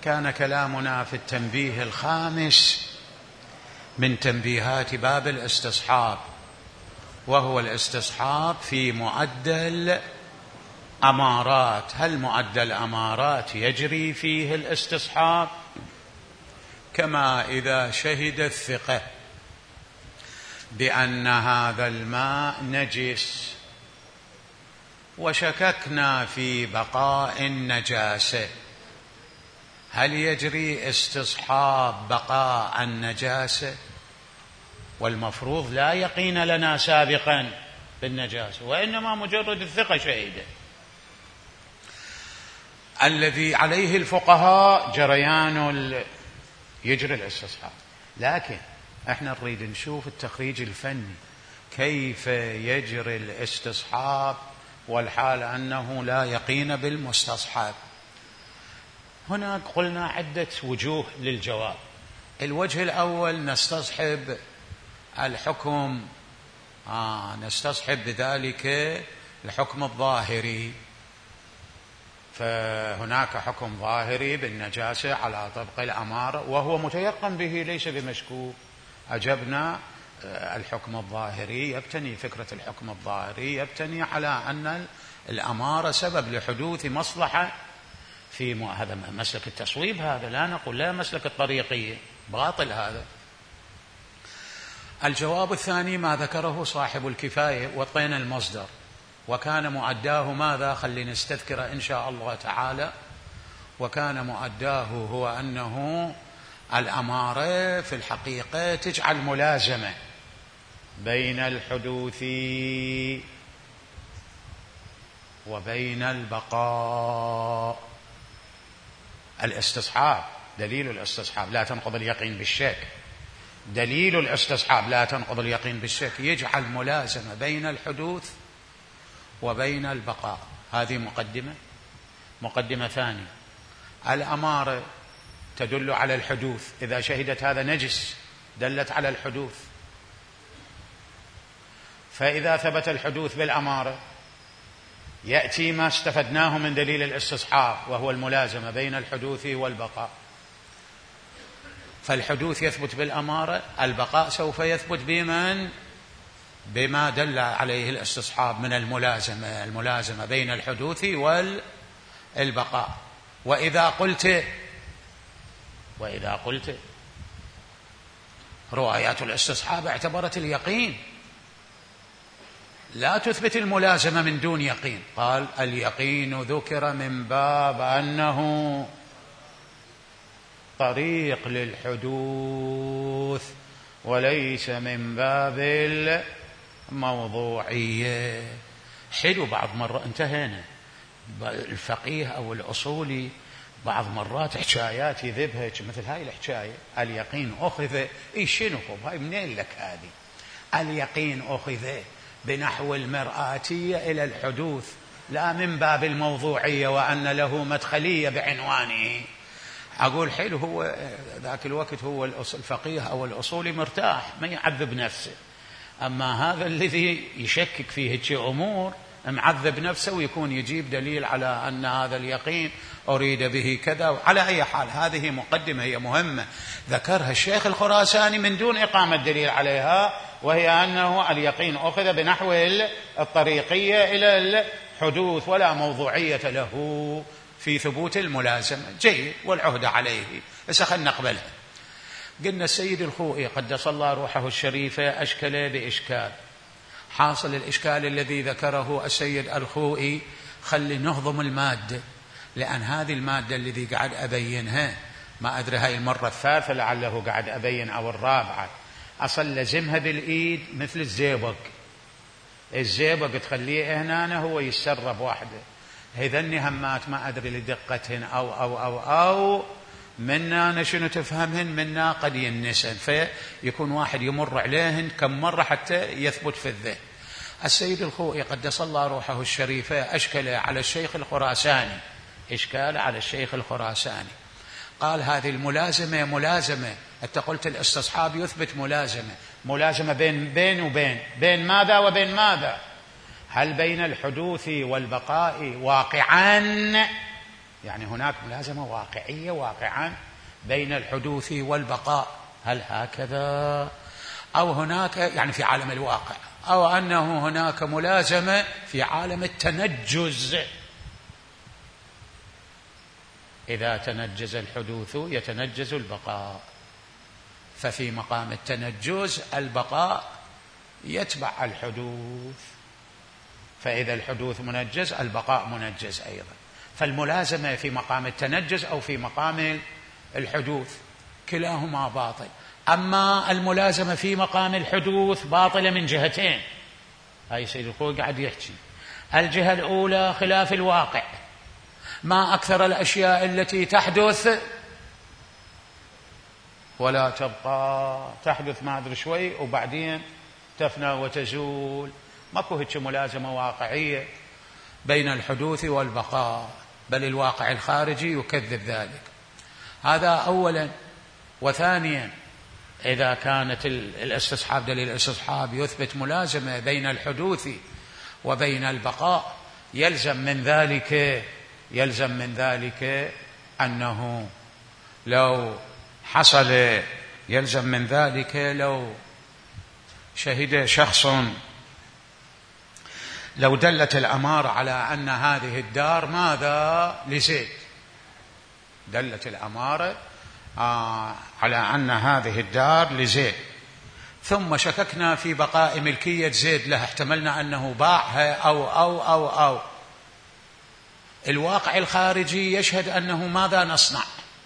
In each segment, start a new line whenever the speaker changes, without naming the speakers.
كان كلامنا في التنبيه الخامس من تنبيهات باب الاستصحاب، وهو الاستصحاب في معدل أمارات. هل معدل أمارات يجري فيه الاستصحاب؟ كما إذا شهد الثقة بأن هذا الماء نجس وشككنا في بقاء النجاسة، هل يجري استصحاب بقاء النجاسة؟ والمفروض لا يقين لنا سابقا بالنجاسة، وإنما مجرد الثقة شهيدة. الذي عليه الفقهاء يجري الاستصحاب، لكن احنا نريد نشوف التخريج الفني كيف يجري الاستصحاب والحال أنه لا يقين بالمستصحب. هنا قلنا عدة وجوه للجواب. الوجه الأول نستصحب الحكم، نستصحب بذلك الحكم الظاهري، فهناك حكم ظاهري بالنجاسة على طبق الأمارة وهو متيقن به ليس بمشكوك. أجبنا الحكم الظاهري يبتني، فكرة الحكم الظاهري يبتني على أن الأمارة سبب لحدوث مصلحة في هذا مسلك التصويب، هذا لا نقول لا مسلك الطريقية، باطل هذا. الجواب الثاني ما ذكره صاحب الكفاية وطين المصدر، وكان معداه ماذا؟ خلينا نستذكر إن شاء الله تعالى. وكان معداه هو أنه الأمارة في الحقيقة تجعل ملازمة بين الحدوث وبين البقاء. الاستصحاب دليل الاستصحاب لا تنقض اليقين بالشك، دليل الاستصحاب لا تنقض اليقين بالشك يجعل ملازمة بين الحدوث وبين البقاء. هذه مقدمة. مقدمة ثانية، الأمارة تدل على الحدوث، إذا شهدت هذا نجس دلت على الحدوث، فإذا ثبت الحدوث بالأمارة يأتي ما استفدناه من دليل الاستصحاب وهو الملازمة بين الحدوث والبقاء. فالحدوث يثبت بالأمارة، البقاء سوف يثبت بما دل عليه الاستصحاب من الملازمة بين الحدوث والبقاء. وإذا قلت روايات الاستصحاب اعتبرت اليقين، لا تثبت الملازمة من دون يقين. قال اليقين ذكر من باب أنه طريق للحدوث وليس من باب الموضوعية. حلو، بعض مرة انتهينا. الفقيه أو الأصولي بعض مرات حكايات يذبها مثل هاي الحكاية، اليقين أخذ شنو هاي منين لك هذه؟ اليقين أخذ بنحو المرآتية إلى الحدوث لا من باب الموضوعية وأن له مدخلية بعنوانه. أقول حلو، هو ذاك الوقت هو الفقيه أو الأصولي مرتاح ما يعذب نفسه، أما هذا الذي يشكك فيه هيك أمور معذب نفسه ويكون يجيب دليل على أن هذا اليقين أريد به كذا. على أي حال هذه مقدمة هي مهمة ذكرها الشيخ الخراساني من دون إقامة دليل عليها، وهي أنه اليقين أخذ بنحو الطريقية إلى الحدوث ولا موضوعية له في ثبوت الملازمة. جيد، والعهد عليه. بس خلنا نقبلها. قلنا السيد الخوئي قدس الله روحه الشريفة أشكل بإشكال. حاصل الإشكال الذي ذكره السيد الخوئي خلي نهضم المادة، لأن هذه المادة الذي قاعد أبينها ما أدري هاي المرة الثالثة لعله قاعد أبين أو الرابعة، أصل لزمها بالإيد مثل الزيبق تخليه هنا هو يسرب واحدة. هذني همات ما أدري لدقتهن أو منا شنو تفهمهن، منا قد ينسن، فيكون واحد يمر عليهن كم مرة حتى يثبت في الذهن. السيد الخوئي قدس الله روحه الشريفة أشكل على الشيخ الخراساني، قال هذه الملازمة ملازمة. أنت قلت الاستصحاب يثبت ملازمة بين وبين، بين ماذا وبين ماذا؟ هل بين الحدوث والبقاء واقعا يعني هناك ملازمة واقعية واقعا بين الحدوث والبقاء. هل هكذا؟ أو هناك يعني في عالم الواقع، أو أنه هناك ملازمة في عالم التنجز. إذا تنجز الحدوث يتنجز البقاء، ففي مقام التنجز البقاء يتبع الحدوث، فإذا الحدوث منجز البقاء منجز أيضا. فالملازمة في مقام التنجز أو في مقام الحدوث كلاهما باطل. أما الملازمة في مقام الحدوث باطلة من جهتين. هاي سيد الخوئي قاعد يحكي. الجهة الأولى خلاف الواقع، ما أكثر الأشياء التي تحدث ولا تبقى، تحدث ما أدري شوي وبعدين تفنى وتزول. ماكو هيك ملازمة واقعية بين الحدوث والبقاء، بل الواقع الخارجي يكذب ذلك. هذا أولا. وثانيا، إذا كانت الاستصحاب دليل الاستصحاب يثبت ملازمة بين الحدوث وبين البقاء، يلزم من ذلك أنه لو حصل، يلزم من ذلك لو شهد شخص، لو دلت الأمارة على أن هذه الدار ماذا لزيد، دلت الأمارة على أن هذه الدار لزيد، ثم شككنا في بقاء ملكية زيد له، احتملنا أنه باعها أو الواقع الخارجي يشهد أنه ماذا نصنع؟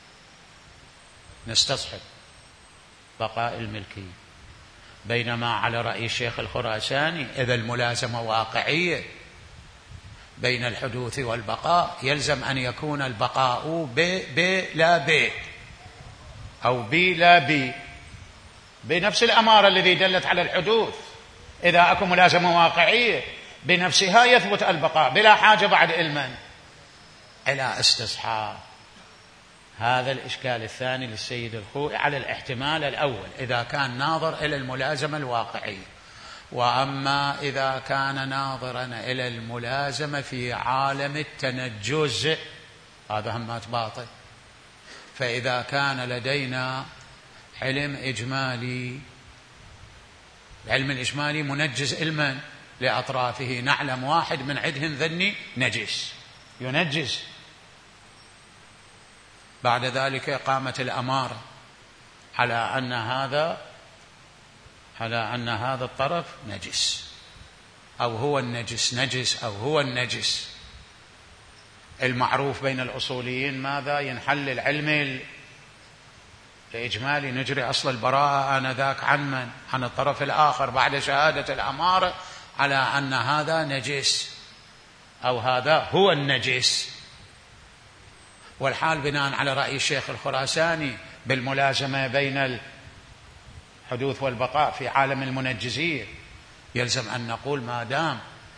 نستصحب بقاء الملكية. بينما على رأي الشيخ الخراساني إذا الملازمة واقعية بين الحدوث والبقاء يلزم أن يكون البقاء ب لا ب، أو بي لا بي، بنفس الأمارة الذي دلت على الحدوث. إذا أكو ملازمة واقعية بنفسها يثبت البقاء بلا حاجة بعد علما إلى استصحاب. هذا الإشكال الثاني للسيد الخوئي على الاحتمال الأول إذا كان ناظر إلى الملازمة الواقعية. وأما إذا كان ناظرا إلى الملازمة في عالم التنجز هذا همات باطل. فإذا كان لدينا علم إجمالي، العلم الإجمالي منجز علما لأطرافه، نعلم واحد من عدهم ذني نجس ينجز، بعد ذلك قامت الأمارة على أن هذا الطرف نجس، أو هو النجس نجس، أو هو النجس. المعروف بين الأصوليين ماذا؟ ينحل العلم الإجمالي، نجري أصل البراءة آنذاك عن من؟ عن الطرف الآخر بعد شهادة الأمارة على أن هذا نجس أو هذا هو النجس. والحال بناء على رأي الشيخ الخراساني بالملازمة بين الحدوث والبقاء في عالم المنجزية يلزم أن نقول ما دام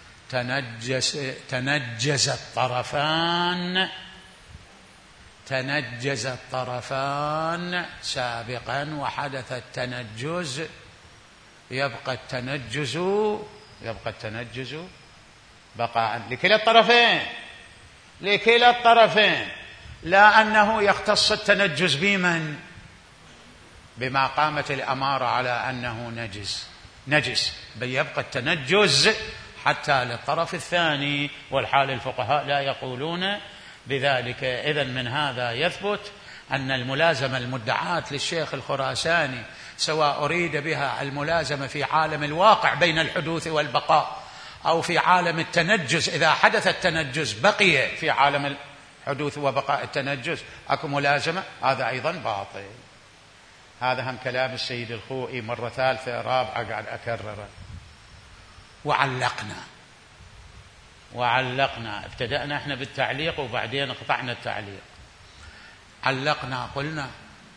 تنجز الطرفان سابقا وحدث التنجز، يبقى التنجز بقاء لكلا الطرفين، لا أنه يختص التنجز بمن؟ بما قامت الأمارة على أنه نجس، بل يبقى التنجز حتى للطرف الثاني، والحال الفقهاء لا يقولون بذلك. إذن من هذا يثبت أن الملازمة المدعاة للشيخ الخراساني سواء أريد بها الملازمة في عالم الواقع بين الحدوث والبقاء أو في عالم التنجز، إذا حدث التنجز بقي في عالم الحدوث وبقاء التنجز أكو ملازمة، هذا أيضا باطل. هذا هم كلام السيد الخوئي مرة ثالثة رابعة قاعد أكرره. وعلقنا ابتدأنا احنا بالتعليق وبعدين قطعنا التعليق. علقنا قلنا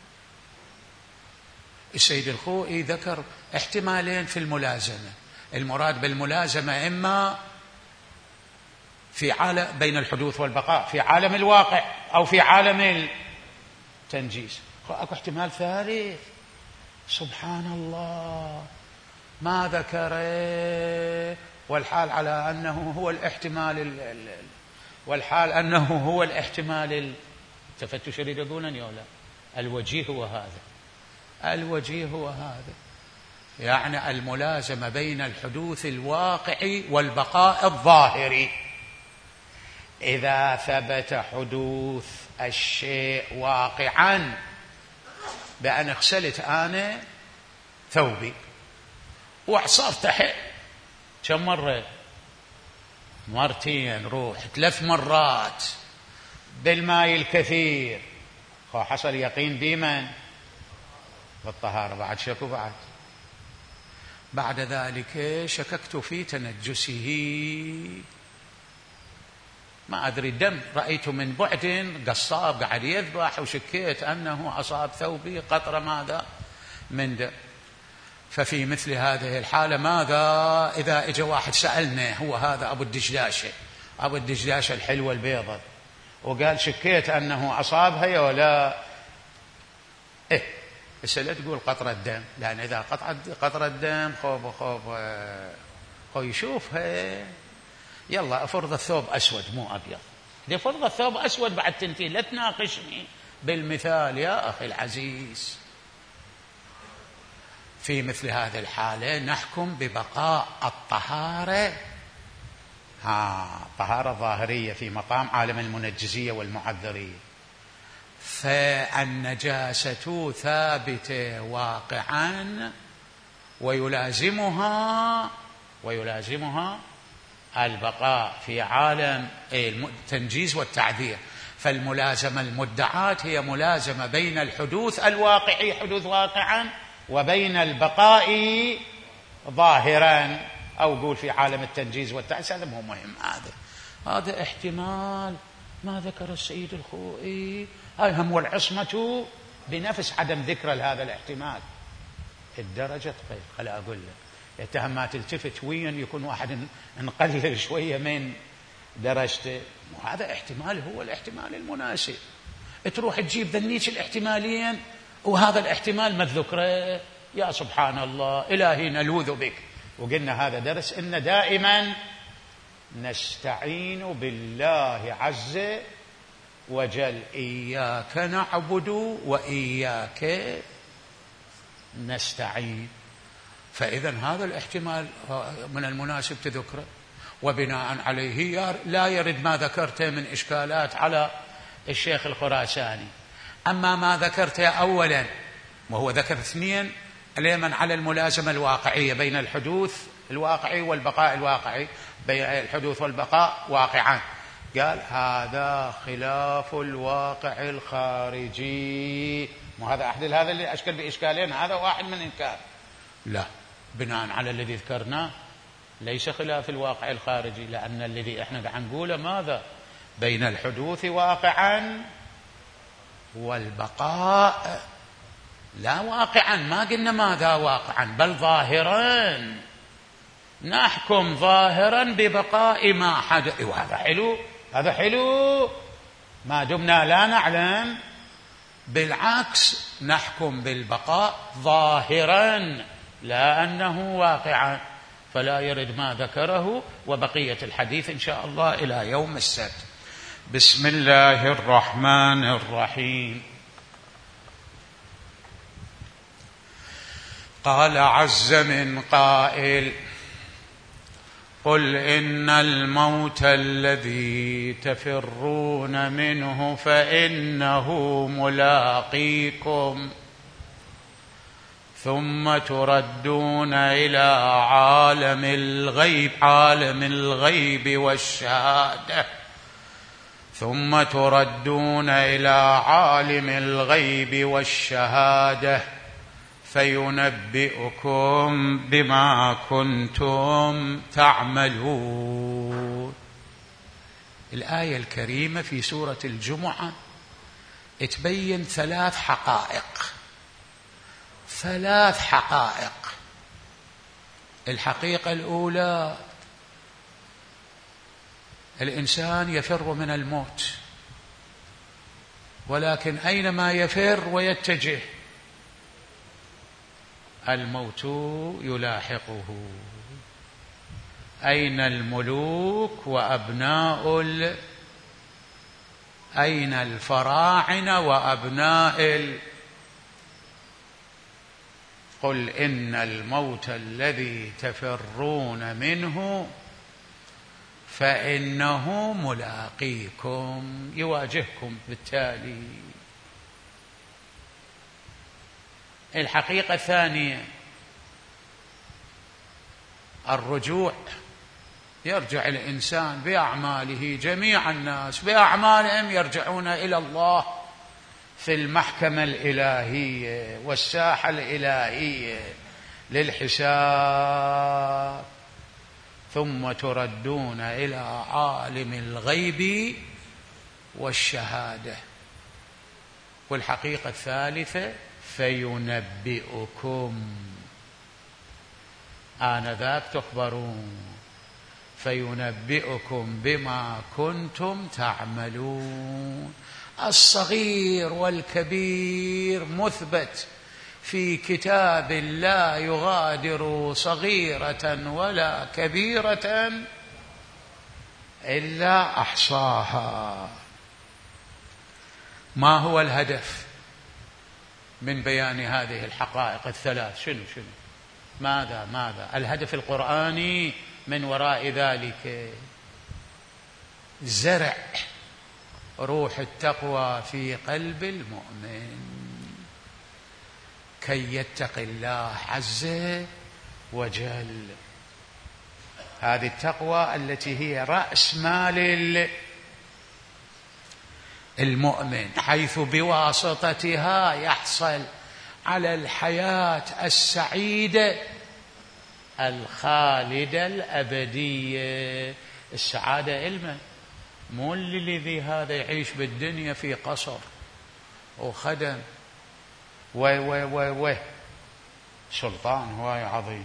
السيد الخوئي ذكر احتمالين في الملازمة. المراد بالملازمة إما في عالم بين الحدوث والبقاء في عالم الواقع أو في عالم التنجيز. أكو احتمال ثالث سبحان الله ما ذكره، والحال على أنه هو الاحتمال والحال أنه هو الاحتمال التفتش يريد يقولني ولا الوجيه هو هذا، الوجيه هو هذا، يعني الملازمة بين الحدوث الواقعي والبقاء الظاهري. إذا ثبت حدوث الشيء واقعا بأن غسلت أنا ثوبي وعصرت تحت كم مرة؟ مرتين، روح 3 مرات بالماء الكثير، حصل يقين ديما بالطهارة. بعد شكو بعد ذلك شككت في تنجسه، ما أدري الدم رأيت من بعد قصاب قاعد يذبح وشكيت أنه أصاب ثوبي قطرة ماذا من دم. ففي مثل هذه الحالة ماذا إذا إجا واحد سألنا هو هذا أبو الدشداشة، أبو الدشداشة الحلوة البيضة، وقال شكيت أنه أصابها يا ولا بس لا تقول قطرة دم، لأن إذا قطرة دم خو يشوفها. يلا افرض الثوب أسود مو أبيض، إذا فرض الثوب أسود بعد تنتهي، لا تناقشني بالمثال يا أخي العزيز. في مثل هذه الحالة نحكم ببقاء الطهارة، طهارة ظاهرية في مقام عالم المنجزية والمعذرية. فالنجاسة ثابتة واقعا ويلازمها البقاء في عالم التنجيز والتعذير. فالملازمة المدعاة هي ملازمة بين الحدوث الواقعي، حدوث واقعا، وبين البقاء ظاهرا، أو قول في عالم التنجيز والتعذير. هذا مو مهم، هذا احتمال ما ذكر السيد الخوئي. هم والعصمة بنفس عدم ذكر هذا الاحتمال. الدرجة طيب خلا أقول لك، يتهم ما تلتفت وين يكون واحد نقلل شوية من درجته، وهذا احتمال هو الاحتمال المناسب. تروح تجيب ذنيك الاحتمالين وهذا الاحتمال ما ذكره، يا سبحان الله إلهي نلوذ بك. وقلنا هذا درس إن دائما نستعين بالله عز وجل، إياك نعبد وإياك نستعين. فإذا هذا الاحتمال من المناسب تذكره، وبناء عليه لا يرد ما ذكرته من إشكالات على الشيخ الخراساني. أما ما ذكرته أولا وهو ذكر 2 اليمن على الملازمة الواقعية بين الحدوث الواقعي والبقاء الواقعي، بين الحدوث والبقاء واقعا، قال هذا خلاف الواقع الخارجي. وهذا أحد هذا اللي أشكل بإشكالين، هذا واحد من إنكار. لا، بناء على الذي ذكرناه ليس خلاف الواقع الخارجي، لأن الذي احنا قاعد نقوله ماذا بين الحدوث واقعا والبقاء لا واقعا. ما قلنا ماذا واقعا، بل ظاهرا. نحكم ظاهرا ببقاء ما حدث، وهذا حلو، هذا حلو ما دمنا لا نعلم. بالعكس نحكم بالبقاء ظاهرا لا أنه واقعا، فلا يرد ما ذكره. وبقية الحديث إن شاء الله إلى يوم السبت. بسم الله الرحمن الرحيم. قال عز من قائل: قل إن الموت الذي تفرون منه فإنه ملاقيكم، ثم تردون إلى عالم الغيب والشهادة، ثم تردون إلى عالم الغيب والشهادة فينبئكم بما كنتم تعملون. الآية الكريمة في سورة الجمعة تبين 3 حقائق. 3 حقائق. الحقيقة الأولى: الإنسان يفر من الموت، ولكن أينما يفر ويتجه الموت يلاحقه. أين الملوك وأبناء أين الفراعنة وأبناء قل إن الموت الذي تفرون منه فإنه ملاقيكم، يواجهكم بالتالي. الحقيقة الثانية الرجوع، يرجع الإنسان بأعماله، جميع الناس بأعمالهم يرجعون إلى الله في المحكمة الإلهية والساحة الإلهية للحساب، ثم تردون إلى عالم الغيب والشهادة. والحقيقة الثالثة فينبئكم، آنذاك تخبرون، فينبئكم بما كنتم تعملون. الصغير والكبير مثبت في كتاب لا يغادر صغيرة ولا كبيرة إلا أحصاها. ما هو الهدف من بيان هذه الحقائق الثلاث؟ شنو ماذا الهدف القرآني من وراء ذلك؟ زرع روح التقوى في قلب المؤمن كي يتقي الله عز وجل. هذه التقوى التي هي رأس مال المؤمن، حيث بواسطتها يحصل على الحياة السعيدة الخالدة الأبدية. السعادة علما، مو الذي هذا يعيش بالدنيا في قصر وخدم سلطان هواي عظيم.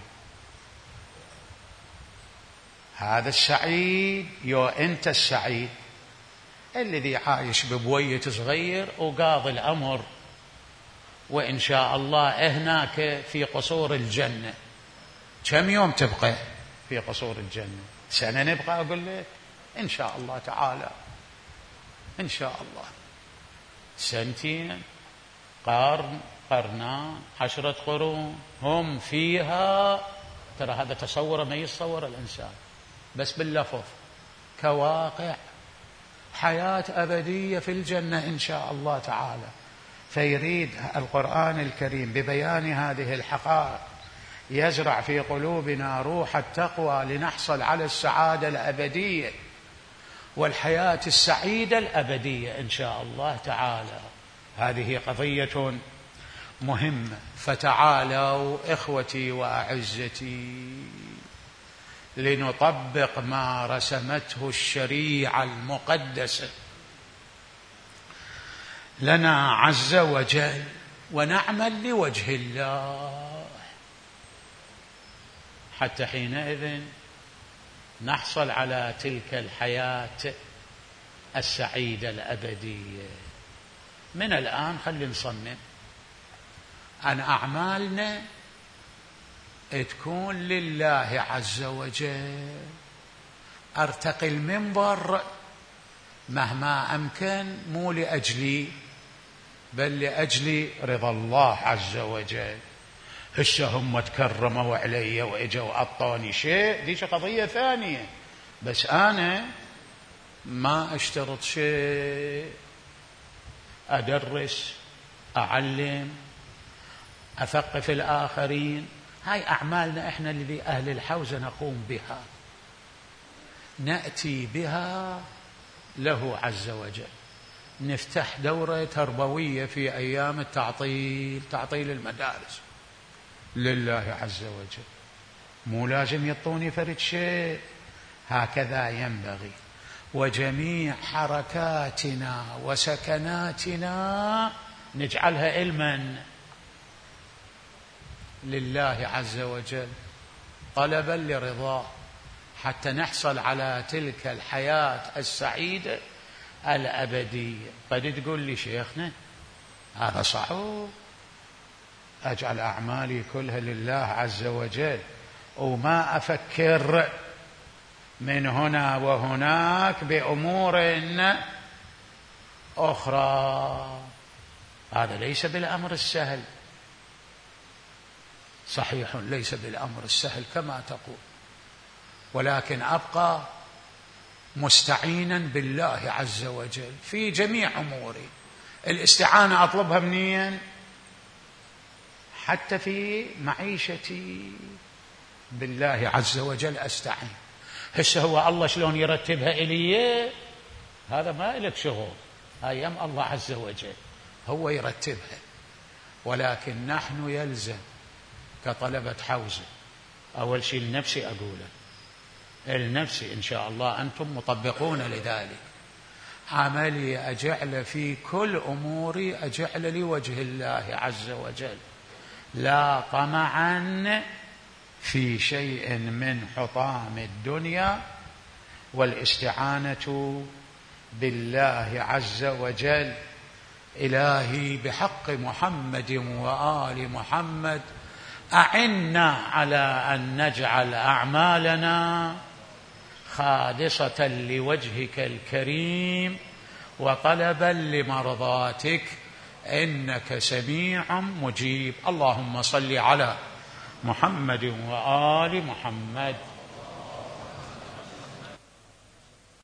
هذا السعيد أنت السعيد الذي عايش ببوية صغير وقاضي الأمر، وإن شاء الله هناك في قصور الجنة. كم يوم تبقى في قصور الجنة؟ سنة نبقى؟ أقول لك إن شاء الله تعالى، إن شاء الله سنتين، قرن، قرنان، 10 قرون هم فيها. ترى هذا تصور ما يتصور الإنسان بس باللفظ، كواقع حياة أبدية في الجنة إن شاء الله تعالى. فيريد القرآن الكريم ببيان هذه الحقائق يزرع في قلوبنا روح التقوى لنحصل على السعادة الأبدية والحياة السعيدة الأبدية إن شاء الله تعالى. هذه قضية مهمة. فتعالوا إخوتي وأعزتي لنطبق ما رسمته الشريعة المقدسة لنا عز وجل ونعمل لوجه الله، حتى حينئذ نحصل على تلك الحياة السعيدة الأبدية. من الآن خلي نصمم أن أعمالنا تكون لله عز وجل. أرتقي المنبر مهما أمكن مو لأجلي بل لأجل رضا الله عز وجل. هسه هم تكرموا علي وإجوا وأعطوني شيء، ذيك قضية ثانية، بس أنا ما أشترط شيء. أدرس، أعلم، أثقف الآخرين. هاي أعمالنا إحنا اللي أهل الحوزة نقوم بها، نأتي بها له عز وجل. نفتح دورة تربوية في أيام التعطيل، تعطيل المدارس لله عز وجل، مو لازم يعطوني فرد شيء. هكذا ينبغي. وجميع حركاتنا وسكناتنا نجعلها علما لله عز وجل، طلبا لرضاه، حتى نحصل على تلك الحياة السعيدة الأبدية. قد تقول لي شيخنا هذا صعب، أجعل أعمالي كلها لله عز وجل وما أفكر من هنا وهناك بأمور أخرى. هذا ليس بالأمر السهل، صحيح ليس بالأمر السهل كما تقول، ولكن أبقى مستعينا بالله عز وجل في جميع أموري. الاستعانة أطلبها منين؟ حتى في معيشتي بالله عز وجل أستعين. هسه هو الله شلون يرتبها إلي هذا ما لك شغل، أيام الله عز وجل هو يرتبها، ولكن نحن يلزم كطلبة حوزة أول شيء لنفسي أقوله، النفسي إن شاء الله أنتم مطبقون لذلك، عملي أجعل في كل أموري أجعل لوجه الله عز وجل، لا طمعا في شيء من حطام الدنيا، والاستعانة بالله عز وجل. إلهي بحق محمد وآل محمد أعنا على أن نجعل أعمالنا خالصة لوجهك الكريم وطلبا لمرضاتك، إنك سميع مجيب. اللهم صل على محمد وآل محمد.